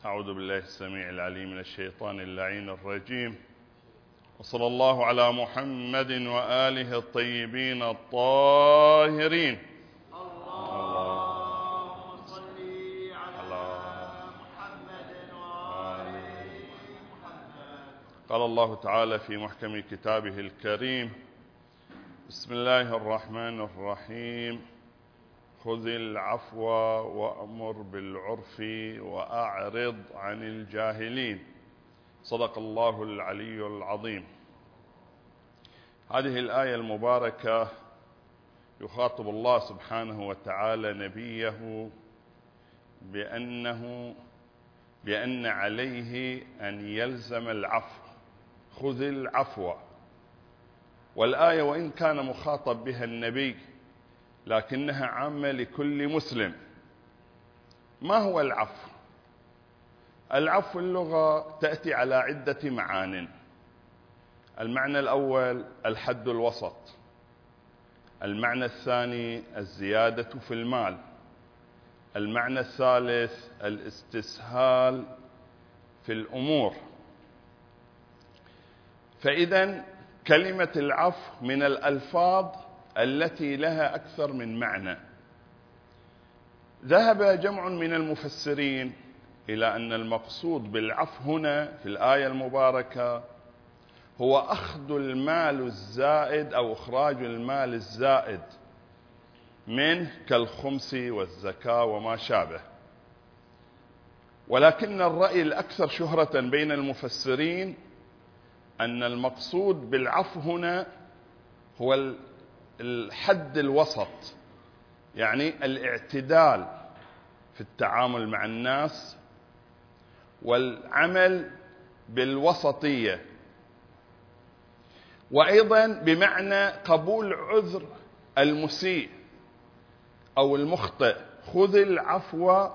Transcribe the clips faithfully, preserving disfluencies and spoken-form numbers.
أعوذ بالله السميع العليم من الشيطان اللعين الرجيم، وصلى الله على محمد وآله الطيبين الطاهرين. اللهم صل على محمد وآل محمد. قال الله تعالى في محكم كتابه الكريم: بسم الله الرحمن الرحيم، خذ العفو وأمر بالعرف وأعرض عن الجاهلين. صدق الله العلي العظيم. هذه الآية المباركة يخاطب الله سبحانه وتعالى نبيه بأنه بأن عليه أن يلزم العفو. خذ العفو. والآية وإن كان مخاطب بها النبي لكنها عامة لكل مسلم. ما هو العفو؟ العفو اللغة تأتي على عدة معان. المعنى الأول الحد الوسط، المعنى الثاني الزيادة في المال، المعنى الثالث الاستسهال في الأمور. فإذا كلمة العفو من الألفاظ التي لها أكثر من معنى. ذهب جمع من المفسرين إلى أن المقصود بالعفو هنا في الآية المباركة هو أخذ المال الزائد أو إخراج المال الزائد منه كالخمس والزكاة وما شابه. ولكن الرأي الأكثر شهرة بين المفسرين أن المقصود بالعفو هنا هو الحد الوسط، يعني الاعتدال في التعامل مع الناس والعمل بالوسطية، وأيضا بمعنى قبول عذر المسيء أو المخطئ. خذ العفو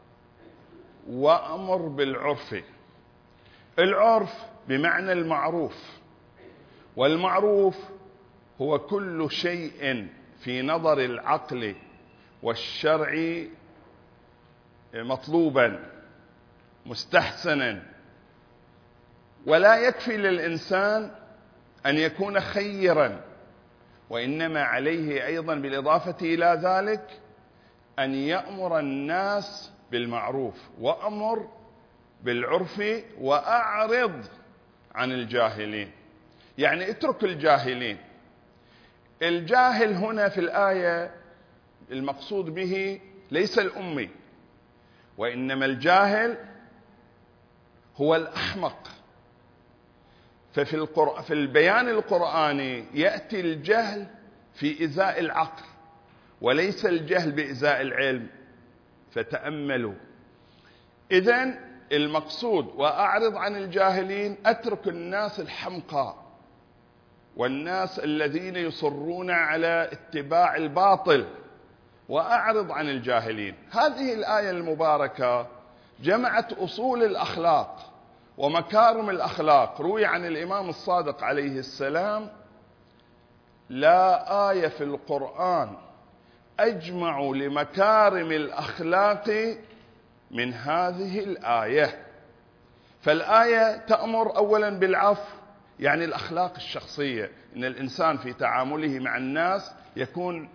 وأمر بالعرف. العرف بمعنى المعروف، والمعروف هو كل شيء في نظر العقل والشرع مطلوبا مستحسنا. ولا يكفي للإنسان أن يكون خيرا، وإنما عليه أيضا بالإضافة إلى ذلك أن يأمر الناس بالمعروف وأمر بالعرف وأعرض عن الجاهلين، يعني اترك الجاهلين. الجاهل هنا في الآية المقصود به ليس الأمي، وإنما الجاهل هو الأحمق. ففي القرآن في البيان القرآني يأتي الجهل في إزاء العقل وليس الجهل بإزاء العلم، فتأملوا. إذن المقصود وأعرض عن الجاهلين، أترك الناس الحمقى والناس الذين يصرون على اتباع الباطل، وأعرض عن الجاهلين. هذه الآية المباركة جمعت أصول الأخلاق ومكارم الأخلاق. روي عن الإمام الصادق عليه السلام: لا آية في القرآن أجمع لمكارم الأخلاق من هذه الآية. فالآية تأمر أولا بالعفو، يعني الأخلاق الشخصية، إن الإنسان في تعامله مع الناس يكون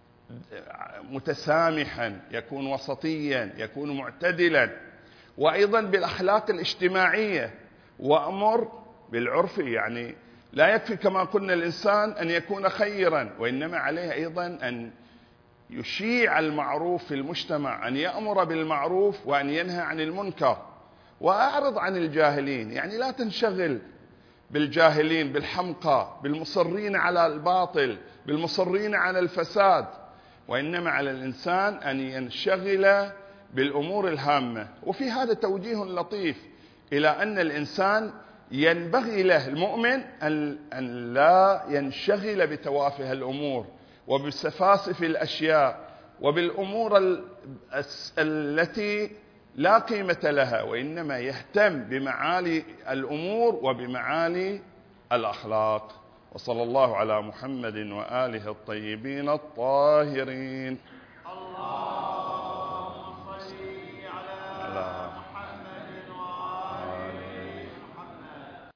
متسامحا، يكون وسطيا، يكون معتدلا. وأيضا بالأخلاق الاجتماعية، وأمر بالعرف، يعني لا يكفي كما قلنا الإنسان أن يكون خيرا، وإنما عليه أيضا أن يشيع المعروف في المجتمع، أن يأمر بالمعروف وأن ينهى عن المنكر. وأعرض عن الجاهلين، يعني لا تنشغل بالجاهلين، بالحمقى، بالمصرين على الباطل، بالمصرين على الفساد، وإنما على الإنسان أن ينشغل بالأمور الهامة. وفي هذا توجيه لطيف إلى أن الإنسان ينبغي له المؤمن أن لا ينشغل بتوافه الأمور وبسفاسف الأشياء وبالأمور التي لا قيمة لها، وإنما يهتم بمعالي الأمور وبمعالي الأخلاق. وصلى الله على محمد وآله الطيبين الطاهرين.